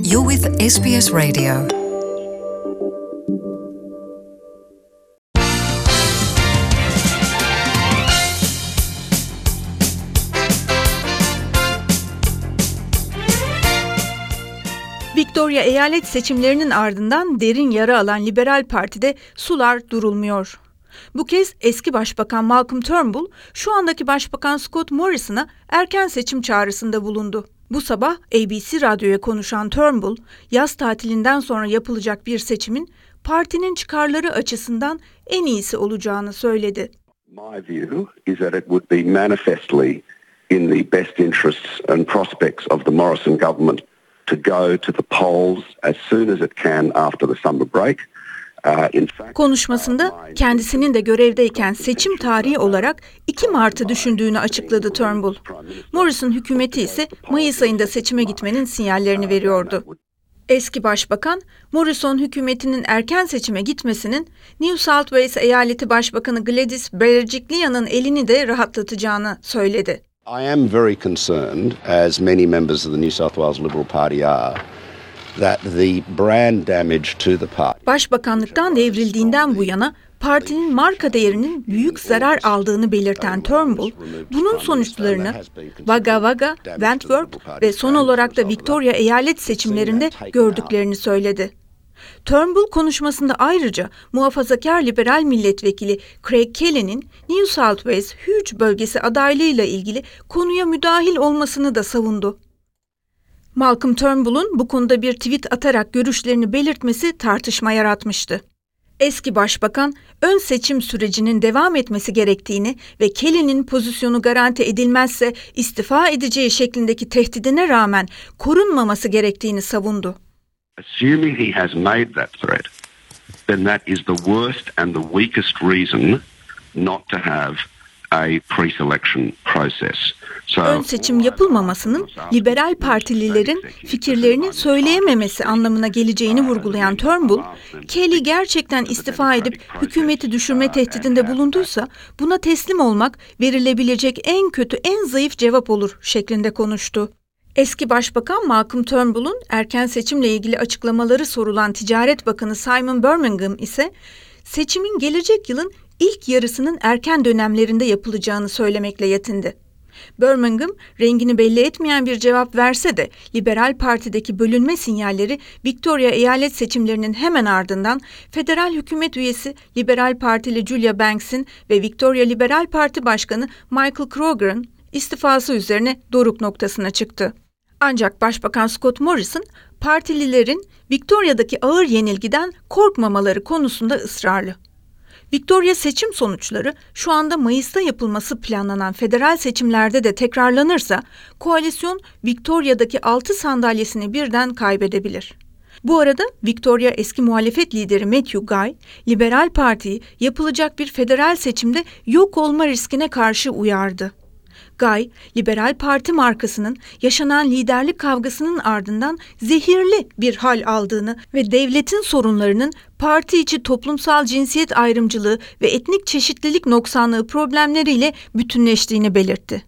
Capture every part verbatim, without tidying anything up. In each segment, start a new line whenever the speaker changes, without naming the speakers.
You're with S B S Radio.
Victoria eyalet seçimlerinin ardından derin yara alan Liberal Parti'de sular durulmuyor. Bu kez eski Başbakan Malcolm Turnbull, şu andaki Başbakan Scott Morrison'a erken seçim çağrısında bulundu. Bu sabah A B C Radyo'ya konuşan Turnbull, yaz tatilinden sonra yapılacak bir seçimin partinin çıkarları açısından en iyisi olacağını söyledi.
My view is that it would be manifestly in the best interests and prospects of the Morrison government to go to the polls as soon as it can after the summer break.
Konuşmasında kendisinin de görevdeyken seçim tarihi olarak iki Mart'ı düşündüğünü açıkladı Turnbull. Morrison hükümeti ise Mayıs ayında seçime gitmenin sinyallerini veriyordu. Eski başbakan, Morrison hükümetinin erken seçime gitmesinin New South Wales Eyaleti Başbakanı Gladys Berejiklian'ın elini de rahatlatacağını söyledi.
I am very concerned, as many members of the New South Wales Liberal Party are, that the brand damage to the party.
Başbakanlıktan devrildiğinden bu yana partinin marka değerinin büyük zarar aldığını belirten Turnbull, bunun sonuçlarını Wagga Wagga, Wentworth ve son olarak da Victoria eyalet seçimlerinde gördüklerini söyledi. Turnbull konuşmasında ayrıca muhafazakar liberal milletvekili Craig Kelly'nin New South Wales Hugh bölgesi adaylığıyla ilgili konuya müdahil olmasını da savundu. Malcolm Turnbull'un bu konuda bir tweet atarak görüşlerini belirtmesi tartışma yaratmıştı. Eski başbakan, ön seçim sürecinin devam etmesi gerektiğini ve Kelly'nin pozisyonu garanti edilmezse istifa edeceği şeklindeki tehdidine rağmen korunmaması gerektiğini savundu.
Assuming he has made that threat, then that is the worst and the weakest reason not to have a pre-selection process. So,
ön seçim yapılmamasının liberal partililerin fikirlerini söyleyememesi anlamına geleceğini vurgulayan Turnbull, Kelly gerçekten istifa edip hükümeti düşürme tehdidinde bulunduysa buna teslim olmak verilebilecek en kötü, en zayıf cevap olur şeklinde konuştu. Eski Başbakan Malcolm Turnbull'un erken seçimle ilgili açıklamaları sorulan Ticaret Bakanı Simon Birmingham ise seçimin gelecek yılın ilk yarısının erken dönemlerinde yapılacağını söylemekle yetindi. Birmingham, rengini belli etmeyen bir cevap verse de Liberal Parti'deki bölünme sinyalleri Victoria eyalet seçimlerinin hemen ardından federal hükümet üyesi Liberal Partili Julia Banks'in ve Victoria Liberal Parti Başkanı Michael Kroger'ın istifası üzerine doruk noktasına çıktı. Ancak Başbakan Scott Morrison, partililerin Victoria'daki ağır yenilgiden korkmamaları konusunda ısrarlı. Victoria seçim sonuçları şu anda Mayıs'ta yapılması planlanan federal seçimlerde de tekrarlanırsa koalisyon Victoria'daki altı sandalyesini birden kaybedebilir. Bu arada Victoria eski muhalefet lideri Matthew Guy, Liberal Parti'yi yapılacak bir federal seçimde yok olma riskine karşı uyardı. Guy, Liberal Parti markasının yaşanan liderlik kavgasının ardından zehirli bir hal aldığını ve devletin sorunlarının parti içi toplumsal cinsiyet ayrımcılığı ve etnik çeşitlilik noksanlığı problemleriyle bütünleştiğini belirtti.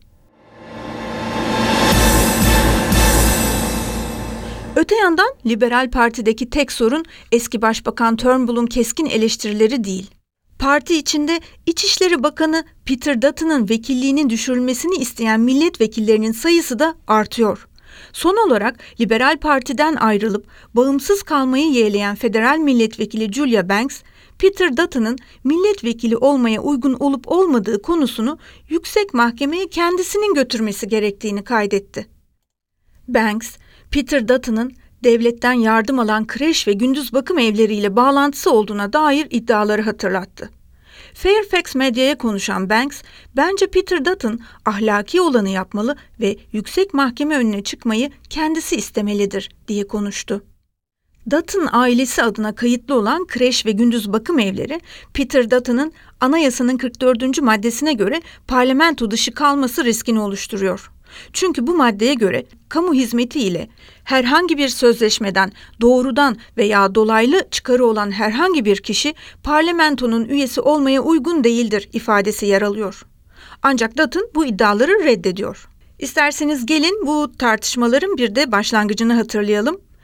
Öte yandan Liberal Parti'deki tek sorun eski Başbakan Turnbull'un keskin eleştirileri değil. Parti içinde İçişleri Bakanı Peter Dutton'ın vekilliğinin düşürülmesini isteyen milletvekillerinin sayısı da artıyor. Son olarak Liberal Parti'den ayrılıp bağımsız kalmayı yeğleyen federal milletvekili Julia Banks, Peter Dutton'ın milletvekili olmaya uygun olup olmadığı konusunu yüksek mahkemeye kendisinin götürmesi gerektiğini kaydetti. Banks, Peter Dutton'ın devletten yardım alan kreş ve gündüz bakım evleriyle bağlantısı olduğuna dair iddiaları hatırlattı. Fairfax medyaya konuşan Banks, bence Peter Dutton ahlaki olanı yapmalı ve yüksek mahkeme önüne çıkmayı kendisi istemelidir diye konuştu. Dutton ailesi adına kayıtlı olan kreş ve gündüz bakım evleri, Peter Dutton'ın anayasanın kırk dördüncü maddesine göre parlamento dışı kalması riskini oluşturuyor. Çünkü bu maddeye göre kamu hizmeti ile herhangi bir sözleşmeden doğrudan veya dolaylı çıkarı olan herhangi bir kişi parlamentonun üyesi olmaya uygun değildir ifadesi yer alıyor. Ancak Dutton bu iddiaları reddediyor. İsterseniz gelin bu tartışmaların bir de başlangıcını hatırlayalım.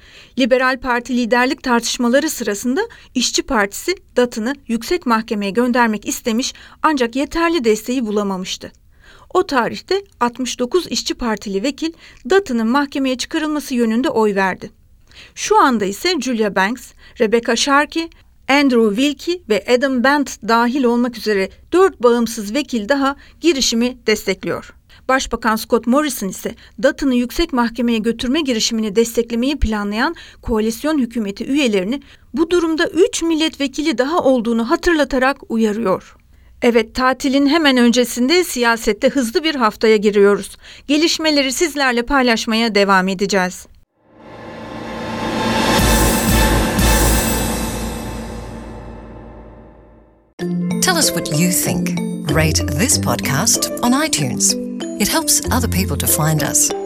Liberal Parti liderlik tartışmaları sırasında İşçi Partisi Dutton'ı yüksek mahkemeye göndermek istemiş ancak yeterli desteği bulamamıştı. O tarihte altmış dokuz İşçi Partili vekil Dutton'ın mahkemeye çıkarılması yönünde oy verdi. Şu anda ise Julia Banks, Rebecca Sharkey, Andrew Wilkie ve Adam Bent dahil olmak üzere dört bağımsız vekil daha girişimi destekliyor. Başbakan Scott Morrison ise Dutton'ı yüksek mahkemeye götürme girişimini desteklemeyi planlayan koalisyon hükümeti üyelerini bu durumda üç milletvekili daha olduğunu hatırlatarak uyarıyor. Evet, tatilin hemen öncesinde siyasette hızlı bir haftaya giriyoruz. Gelişmeleri sizlerle paylaşmaya devam edeceğiz.
Tell us what you think. Rate this podcast on iTunes. It helps other people to find us.